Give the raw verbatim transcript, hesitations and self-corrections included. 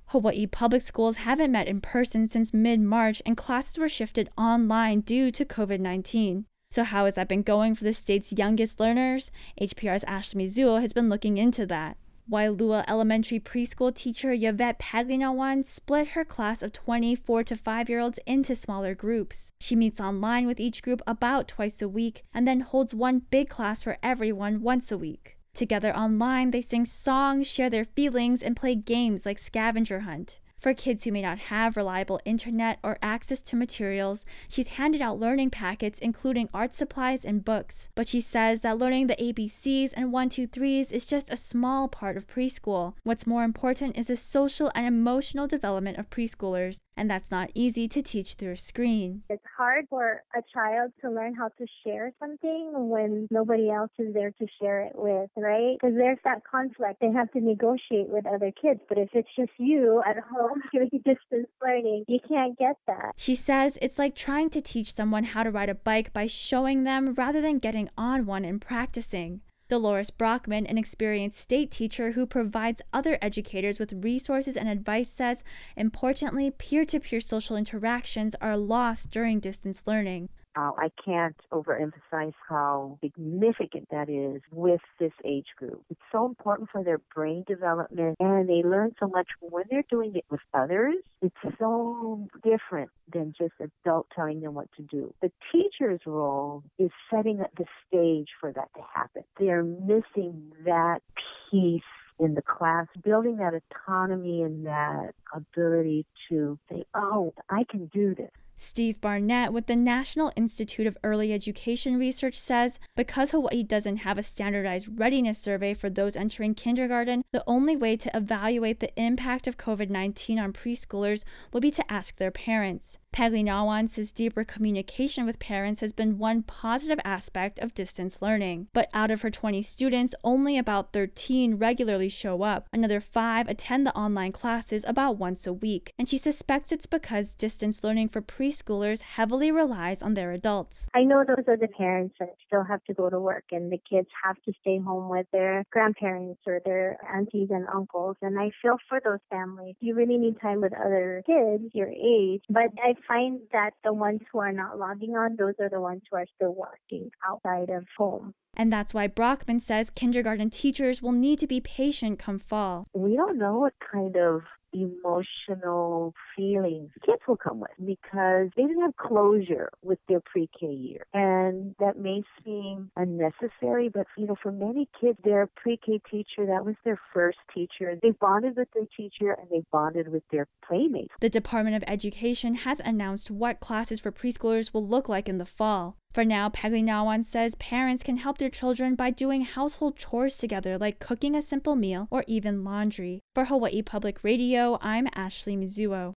Hawaii public schools haven't met in person since mid-March, and classes were shifted online due to covid nineteen. So how has that been going for the state's youngest learners? H P R's Ashley Mizuo has been looking into that. Wailua Elementary preschool teacher Yvette Paglinawan split her class of twenty four to five-year-olds into smaller groups. She meets online with each group about twice a week and then holds one big class for everyone once a week. Together online, they sing songs, share their feelings, and play games like scavenger hunt. For kids who may not have reliable internet or access to materials, she's handed out learning packets including art supplies and books. But she says that learning the A B Cs and one two threes is just a small part of preschool. What's more important is the social and emotional development of preschoolers, and that's not easy to teach through a screen. It's hard for a child to learn how to share something when nobody else is there to share it with, right? Because there's that conflict. They have to negotiate with other kids, but if it's just you at home, doing distance learning, you can't get that. She says it's like trying to teach someone how to ride a bike by showing them rather than getting on one and practicing. Dolores Brockman, an experienced state teacher who provides other educators with resources and advice, says, importantly, peer-to-peer social interactions are lost during distance learning. Uh, I can't overemphasize how significant that is with this age group. It's so important for their brain development, and they learn so much when they're doing it with others. It's so different than just adult telling them what to do. The teacher's role is setting up the stage for that to happen. They're missing that piece in the class, building that autonomy and that ability to say, oh, I can do this. Steve Barnett with the National Institute of Early Education Research says because Hawaii doesn't have a standardized readiness survey for those entering kindergarten, the only way to evaluate the impact of covid nineteen on preschoolers will be to ask their parents. Paglinawan says deeper communication with parents has been one positive aspect of distance learning. But out of her twenty students, only about thirteen regularly show up. Another five attend the online classes about once a week. And she suspects it's because distance learning for preschoolers heavily relies on their adults. I know those are the parents that still have to go to work and the kids have to stay home with their grandparents or their aunties and uncles. And I feel for those families. You really need time with other kids your age. But I find that the ones who are not logging on, those are the ones who are still working outside of home. And that's why Brockman says kindergarten teachers will need to be patient come fall. We don't know what kind of emotional feelings kids will come with because they didn't have closure with their pre-K year. And that may seem unnecessary, but you know, for many kids, their pre-K teacher, that was their first teacher. They bonded with their teacher and they bonded with their playmates. The Department of Education has announced what classes for preschoolers will look like in the fall. For now, Paglinawan says parents can help their children by doing household chores together like cooking a simple meal or even laundry. For Hawaii Public Radio, I'm Ashley Mizuo.